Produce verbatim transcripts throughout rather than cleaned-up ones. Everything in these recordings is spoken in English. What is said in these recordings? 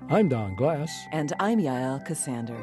I'm Don Glass. And I'm Yael Cassander.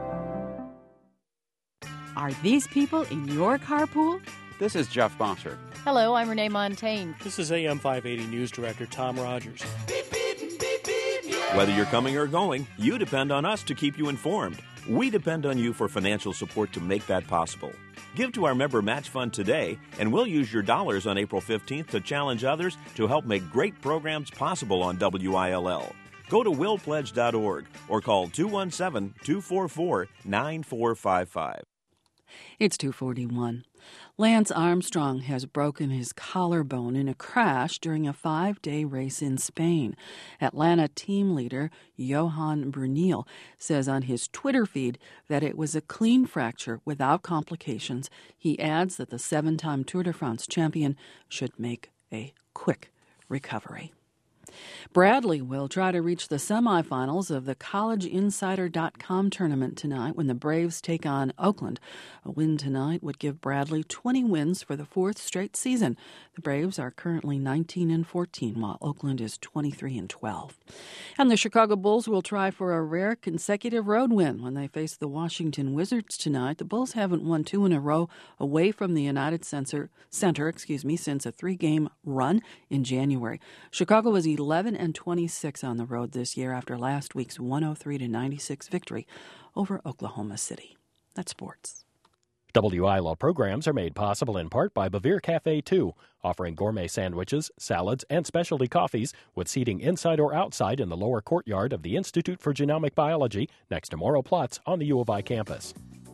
Are these people in your carpool? This is Jeff Bossert. Hello, I'm Renee Montaigne. This is A M five eighty News Director Tom Rogers. Whether you're coming or going, you depend on us to keep you informed. We depend on you for financial support to make that possible. Give to our member match fund today, and we'll use your dollars on April fifteenth to challenge others to help make great programs possible on W I L L. Go to will pledge dot org or call two one seven, two four four, nine four five five. It's two forty-one. Lance Armstrong has broken his collarbone in a crash during a five-day race in Spain. Atlanta team leader Johan Brunel says on his Twitter feed that it was a clean fracture without complications. He adds that the seven-time Tour de France champion should make a quick recovery. Bradley will try to reach the semifinals of the college insider dot com tournament tonight when the Braves take on Oakland. A win tonight would give Bradley twenty wins for the fourth straight season. The Braves are currently nineteen and fourteen, while Oakland is twenty-three and twelve. And the Chicago Bulls will try for a rare consecutive road win when they face the Washington Wizards tonight. The Bulls haven't won two in a row away from the United Center, Center, excuse me, since a three-game run in January. Chicago was eleven and twenty-six on the road this year after last week's one oh three to ninety-six victory over Oklahoma City. That's sports. W I L L programs are made possible in part by Bavir Cafe two, offering gourmet sandwiches, salads, and specialty coffees with seating inside or outside in the lower courtyard of the Institute for Genomic Biology next to Morrow Platz on the U of I campus.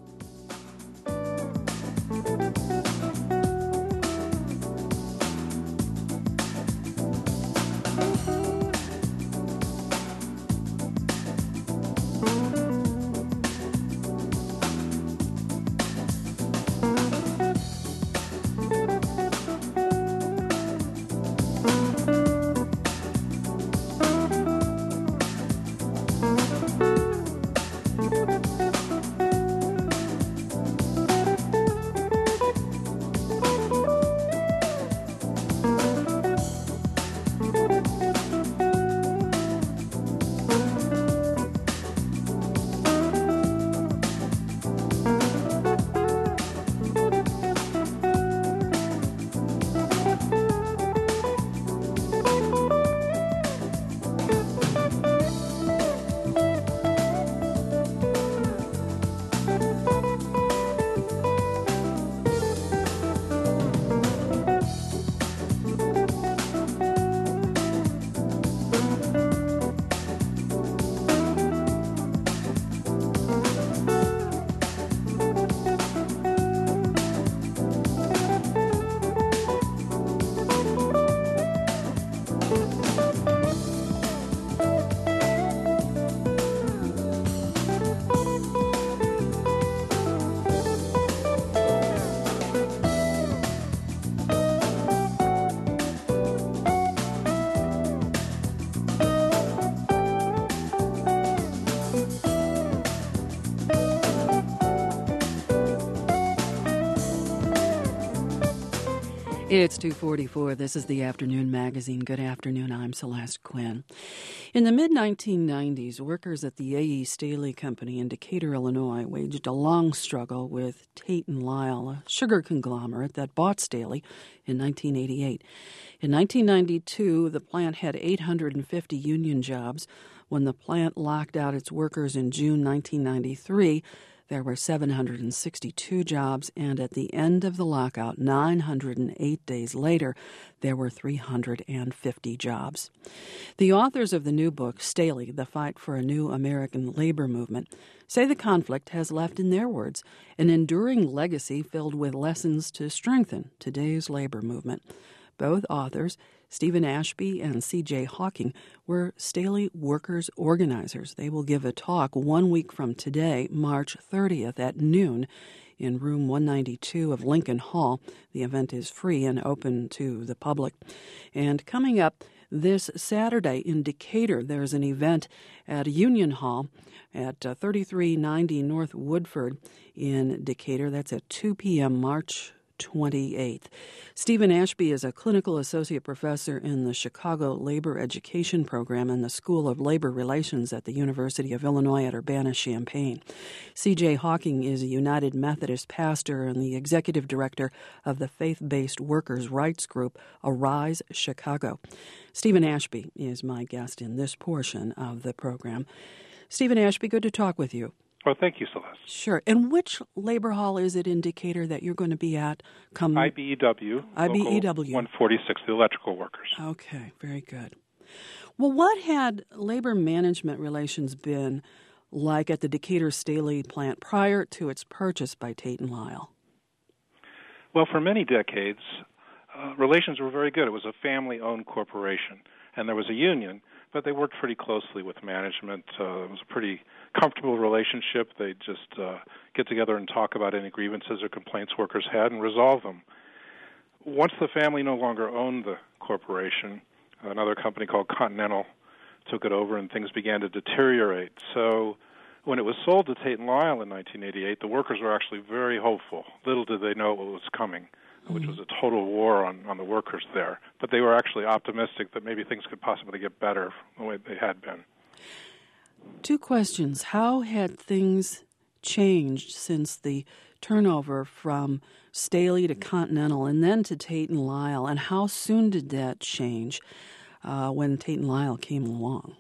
It's two forty-four. This is the Afternoon Magazine. Good afternoon. I'm Celeste Quinn. In the mid nineteen nineties, workers at the A E. Staley Company in Decatur, Illinois, waged a long struggle with Tate and Lyle, a sugar conglomerate that bought Staley in nineteen eighty-eight. In nineteen ninety-two, the plant had eight hundred fifty union jobs. When the plant locked out its workers in June nineteen ninety-three, there were seven hundred sixty-two jobs, and at the end of the lockout, nine hundred eight days later, there were three hundred fifty jobs. The authors of the new book, Staley, The Fight for a New American Labor Movement, say the conflict has left, in their words, an enduring legacy filled with lessons to strengthen today's labor movement. Both authors, Stephen Ashby and C J Hawking, were Staley workers organizers. They will give a talk one week from today, March thirtieth at noon in room one ninety-two of Lincoln Hall. The event is free and open to the public. And coming up this Saturday in Decatur, there's an event at Union Hall at uh, thirty-three ninety North Woodford in Decatur. That's at two p.m. March twenty-eighth. Stephen Ashby is a clinical associate professor in the Chicago Labor Education Program in the School of Labor Relations at the University of Illinois at Urbana-Champaign. C J Hawking is a United Methodist pastor and the executive director of the faith-based workers' rights group Arise Chicago. Stephen Ashby is my guest in this portion of the program. Stephen Ashby, good to talk with you. Well, thank you, Celeste. Sure. And which labor hall is it in Decatur that you're going to be at? Come I B E W. I B E W. one forty-six, the electrical workers. Okay, very good. Well, what had labor management relations been like at the Decatur Staley plant prior to its purchase by Tate and Lyle? Well, for many decades, uh, relations were very good. It was a family-owned corporation, and there was a union, but they worked pretty closely with management. Uh, it was a pretty comfortable relationship. They'd just uh, get together and talk about any grievances or complaints workers had and resolve them. Once the family no longer owned the corporation, another company called Continental took it over and things began to deteriorate. So when it was sold to Tate and Lyle in nineteen eighty-eight, the workers were actually very hopeful. Little did they know what was coming, which was a total war on, on the workers there. But they were actually optimistic that maybe things could possibly get better the way they had been. Two questions. How had things changed since the turnover from Staley to Continental and then to Tate and Lyle, and how soon did that change uh, when Tate and Lyle came along?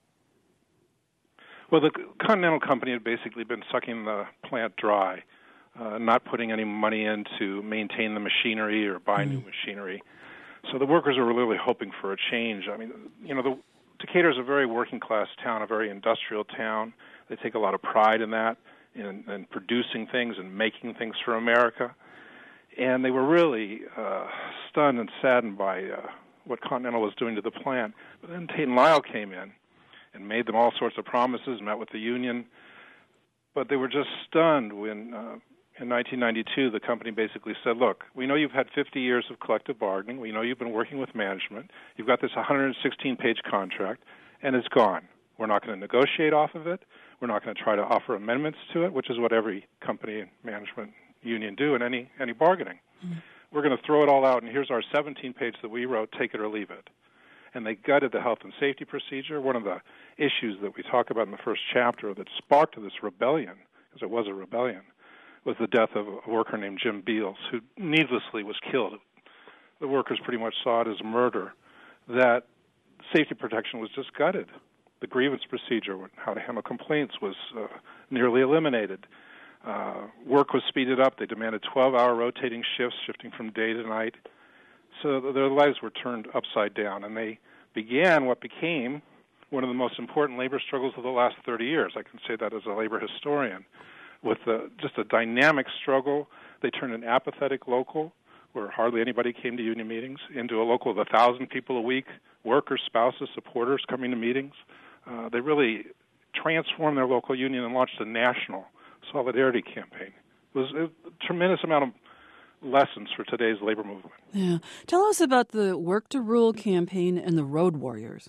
Well, the Continental Company had basically been sucking the plant dry, uh, not putting any money in to maintain the machinery or buy mm-hmm. new machinery. So the workers were really hoping for a change. I mean, you know, the Decatur is a very working-class town, a very industrial town. They take a lot of pride in that, in, in producing things and making things for America. And they were really uh, stunned and saddened by uh, what Continental was doing to the plant. But then Tate and Lyle came in and made them all sorts of promises, met with the union. But they were just stunned when, uh, in nineteen ninety-two, the company basically said, look, we know you've had fifty years of collective bargaining. We know you've been working with management. You've got this one hundred sixteen page contract, and it's gone. We're not going to negotiate off of it. We're not going to try to offer amendments to it, which is what every company and management union do in any, any bargaining. Mm-hmm. We're going to throw it all out, and here's our seventeen page that we wrote, take it or leave it. And they gutted the health and safety procedure. One of the issues that we talk about in the first chapter that sparked this rebellion, because it was a rebellion, was the death of a worker named Jim Beals, who needlessly was killed. The workers pretty much saw it as a murder. That safety protection was just gutted. The grievance procedure, how to handle complaints, was uh, nearly eliminated. Uh, work was speeded up. They demanded twelve-hour rotating shifts, shifting from day to night. So their lives were turned upside down, and they began what became one of the most important labor struggles of the last thirty years. I can say that as a labor historian. With a, just a dynamic struggle, they turned an apathetic local, where hardly anybody came to union meetings, into a local of one thousand people a week, workers, spouses, supporters coming to meetings. Uh, they really transformed their local union and launched a national solidarity campaign. It was a tremendous amount of lessons for today's labor movement. Yeah. Tell us about the Work to Rule campaign and the Road Warriors.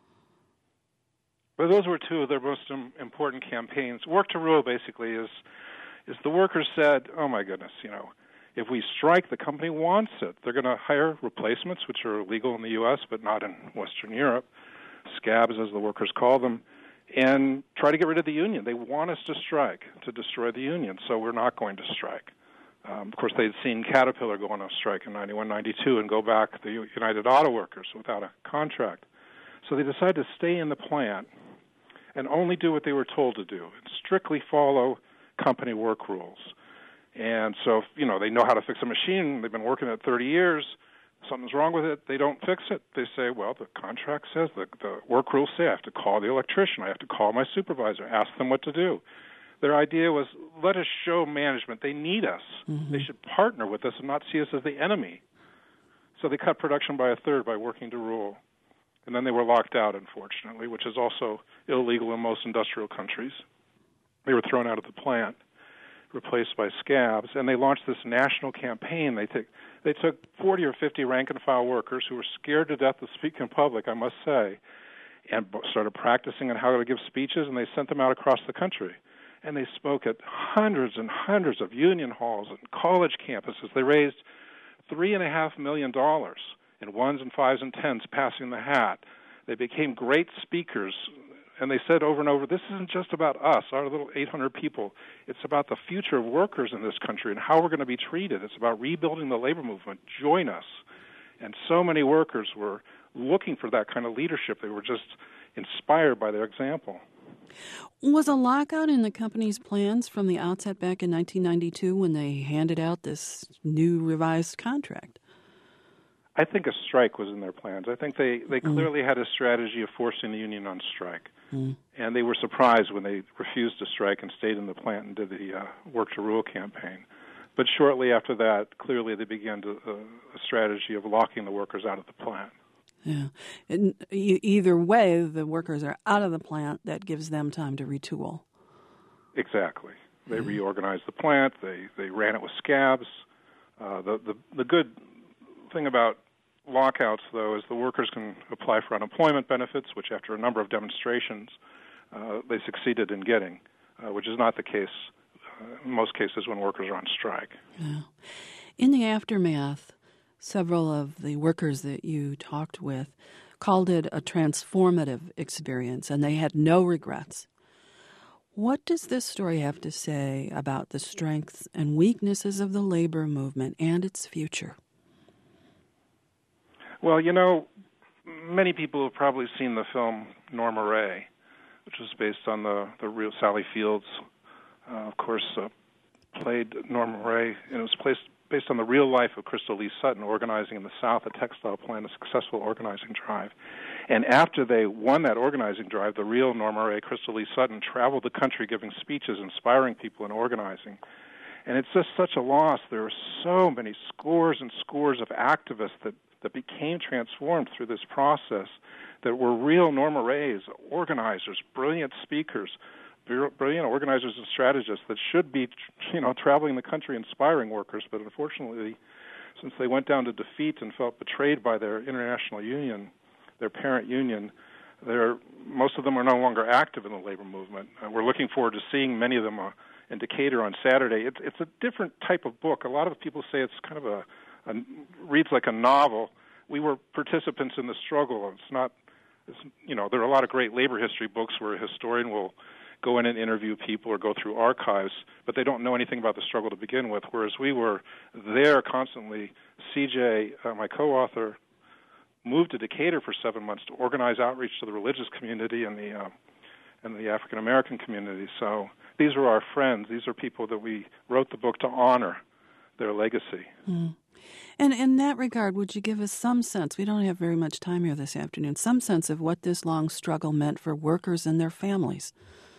Well, those were two of their most important campaigns. Work to Rule basically is is the workers said, oh, my goodness, you know, if we strike, the company wants it. They're going to hire replacements, which are legal in the U S but not in Western Europe, scabs as the workers call them, and try to get rid of the union. They want us to strike, to destroy the union, so we're not going to strike. Um, of course, they'd seen Caterpillar go on a strike in ninety-one, ninety-two and go back, the United Auto Workers, without a contract. So they decided to stay in the plant and only do what they were told to do, and strictly follow company work rules. And so, you know, they know how to fix a machine. They've been working it thirty years. Something's wrong with it. They don't fix it. They say, well, the contract says, the, the work rules say I have to call the electrician. I have to call my supervisor, ask them what to do. Their idea was, let us show management they need us. Mm-hmm. They should partner with us and not see us as the enemy. So they cut production by a third by working to rule. And then they were locked out, unfortunately, which is also illegal in most industrial countries. They were thrown out of the plant, replaced by scabs, and they launched this national campaign. They, take, they took forty or fifty rank-and-file workers who were scared to death to speak in public, I must say, and started practicing on how to give speeches, and they sent them out across the country. and they spoke at hundreds and hundreds of union halls and college campuses. They raised three and a half million dollars in ones and fives and tens, passing the hat. They became great speakers, and they said over and over, this isn't just about us, our little eight hundred people. It's about the future of workers in this country and how we're going to be treated. It's about rebuilding the labor movement. Join us. And so many workers were looking for that kind of leadership. They were just inspired by their example. Was a lockout in the company's plans from the outset back in nineteen ninety-two when they handed out this new revised contract? I think a strike was in their plans. I think they, they Mm. clearly had a strategy of forcing the union on strike. Mm. And they were surprised when they refused to strike and stayed in the plant and did the uh, Work to Rule campaign. But shortly after that, clearly they began to, uh, a strategy of locking the workers out of the plant. Yeah. And e- either way, the workers are out of the plant. That gives them time to retool. Exactly. They Mm. reorganized the plant. They they ran it with scabs. Uh, the, the the good thing about lockouts, though, is the workers can apply for unemployment benefits, which after a number of demonstrations uh, they succeeded in getting, uh, which is not the case uh, in most cases when workers are on strike. Yeah. In the aftermath, several of the workers that you talked with called it a transformative experience, and they had no regrets. What does this story have to say about the strengths and weaknesses of the labor movement and its future? Well, you know, many people have probably seen the film Norma Ray, which was based on the, the real Sally Fields, uh, of course, uh, played Norma Ray, and it was placed, based on the real life of Crystal Lee Sutton organizing in the South a textile plant, a successful organizing drive. And after they won that organizing drive, the real Norma Ray, Crystal Lee Sutton, traveled the country giving speeches, inspiring people in organizing. And it's just such a loss. There are so many scores and scores of activists that that became transformed through this process, that were real Norma Rays, organizers, brilliant speakers, brilliant organizers and strategists that should be, you know, traveling the country inspiring workers. But unfortunately, since they went down to defeat and felt betrayed by their international union, their parent union, they're, most of them are no longer active in the labor movement. Uh, we're looking forward to seeing many of them uh, in Decatur on Saturday. It's, it's a different type of book. A lot of people say it's kind of a A, reads like a novel. We were participants in the struggle. It's not, it's, you know, there are a lot of great labor history books where a historian will go in and interview people or go through archives, but they don't know anything about the struggle to begin with, whereas we were there constantly. C J, uh, my co-author, moved to Decatur for seven months to organize outreach to the religious community and the, uh, and the African-American community. So these are our friends. These are people that we wrote the book to honor their legacy. Mm. And in that regard, would you give us some sense, we don't have very much time here this afternoon, some sense of what this long struggle meant for workers and their families?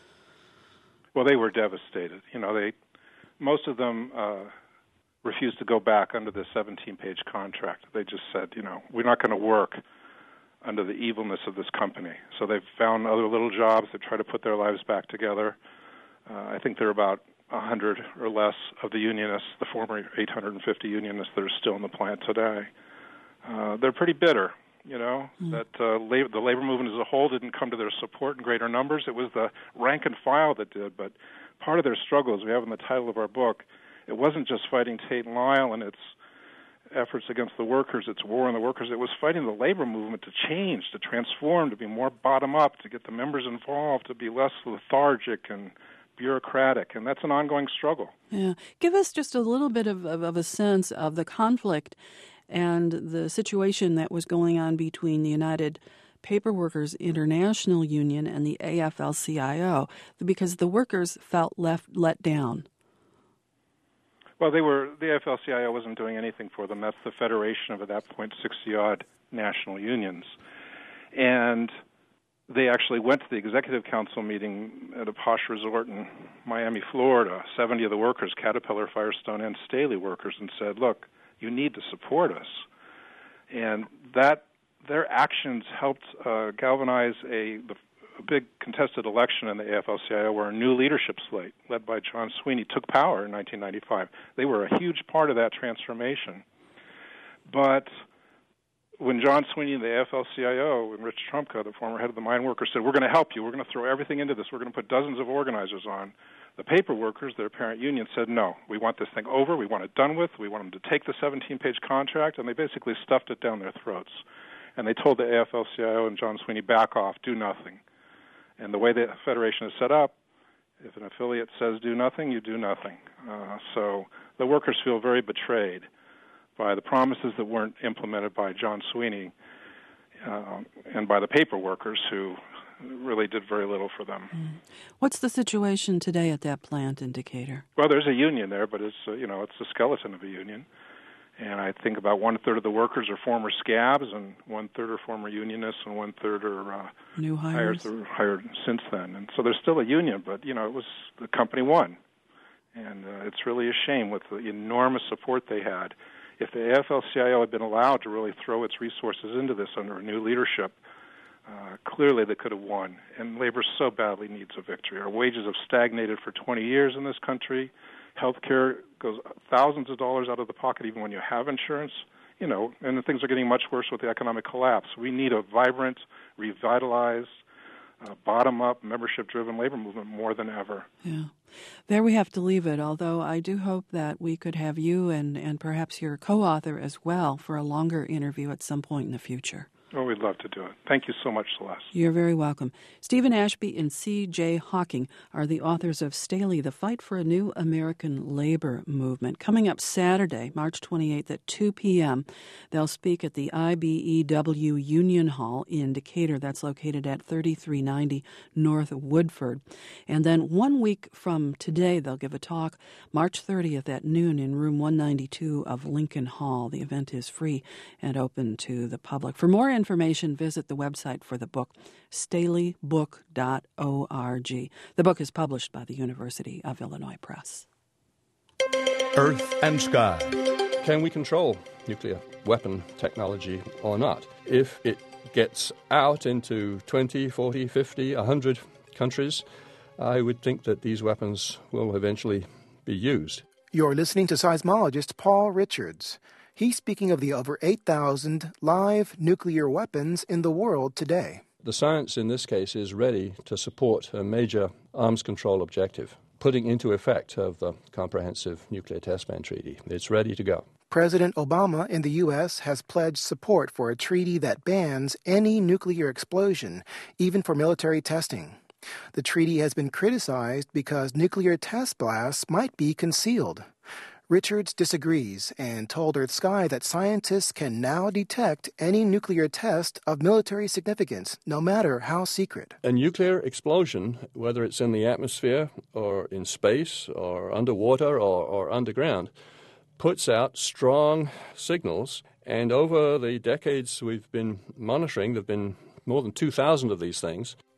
Well, they were devastated. You know, they most of them uh, refused to go back under the seventeen-page contract. They just said, you know, we're not going to work under the evilness of this company. So they've found other little jobs. They try to put their lives back together. Uh, I think there are about one hundred or less of the unionists, the former eight hundred fifty unionists that are still in the plant today. Uh, they're pretty bitter, you know, mm. that uh, labor, the labor movement as a whole didn't come to their support in greater numbers. It was the rank and file that did, but part of their struggle, as we have in the title of our book, it wasn't just fighting Tate and Lyle and its efforts against the workers, its war on the workers. It was fighting the labor movement to change, to transform, to be more bottom-up, to get the members involved, to be less lethargic and bureaucratic, and that's an ongoing struggle. Yeah. Give us just a little bit of, of, of a sense of the conflict and the situation that was going on between the United Paperworkers International Union and the A F L C I O, because the workers felt left let down. Well, they were the A F L C I O wasn't doing anything for them. That's the federation of, at that point, sixty-odd national unions. And they actually went to the executive council meeting at a posh resort in Miami, Florida, seventy of the workers, Caterpillar, Firestone, and Staley workers, and said, look, you need to support us. And that their actions helped uh, galvanize a, the, a big contested election in the A F L C I O where a new leadership slate, led by John Sweeney, took power in nineteen ninety-five. They were a huge part of that transformation. But when John Sweeney, the A F L C I O, and Rich Trumka, the former head of the mine workers, said, we're going to help you, we're going to throw everything into this, we're going to put dozens of organizers on, the paper workers, their parent union, said, no, we want this thing over, we want it done with, we want them to take the seventeen-page contract, and they basically stuffed it down their throats. And they told the A F L C I O and John Sweeney, back off, do nothing. And the way the Federation is set up, if an affiliate says do nothing, you do nothing. Uh, so the workers feel very betrayed by the promises that weren't implemented by John Sweeney uh, and by the paper workers who really did very little for them. Mm. What's the situation today at that plant in Decatur? Well, there's a union there, but it's uh, you know it's the skeleton of a union. And I think about one-third of the workers are former scabs, and one-third are former unionists, and one-third are uh, new hires hired, hired since then. And so there's still a union, but, you know, it was the company won. And uh, it's really a shame with the enormous support they had. If the A F L C I O had been allowed to really throw its resources into this under a new leadership, uh, clearly they could have won. And labor so badly needs a victory. Our wages have stagnated for twenty years in this country. Healthcare goes thousands of dollars out of the pocket even when you have insurance, you know, and things are getting much worse with the economic collapse. We need a vibrant, revitalized, uh, bottom-up, membership-driven labor movement more than ever. Yeah. There we have to leave it, although I do hope that we could have you and, and perhaps your co-author as well for a longer interview at some point in the future. Oh, we'd love to do it. Thank you so much, Celeste. You're very welcome. Stephen Ashby and C J Hawking are the authors of Staley, The Fight for a New American Labor Movement. Coming up Saturday, March twenty-eighth at two p.m., they'll speak at the I B E W Union Hall in Decatur. That's located at thirty-three ninety North Woodford. And then one week from today, they'll give a talk, March thirtieth at noon in room one ninety-two of Lincoln Hall. The event is free and open to the public. For more information, Information, visit the website for the book, staley book dot org. The book is published by the University of Illinois Press. Earth and Sky. Can we control nuclear weapon technology or not? If it gets out into twenty, forty, fifty, one hundred countries, I would think that these weapons will eventually be used. You're listening to seismologist Paul Richards. He's speaking of the over eight thousand live nuclear weapons in the world today. The science in this case is ready to support a major arms control objective, putting into effect of the Comprehensive Nuclear Test Ban Treaty. It's ready to go. President Obama in the U S has pledged support for a treaty that bans any nuclear explosion, even for military testing. The treaty has been criticized because nuclear test blasts might be concealed. Richards disagrees and told Earth Sky that scientists can now detect any nuclear test of military significance, no matter how secret. A nuclear explosion, whether it's in the atmosphere or in space or underwater or, or underground, puts out strong signals. And over the decades we've been monitoring, there have been more than two thousand of these things.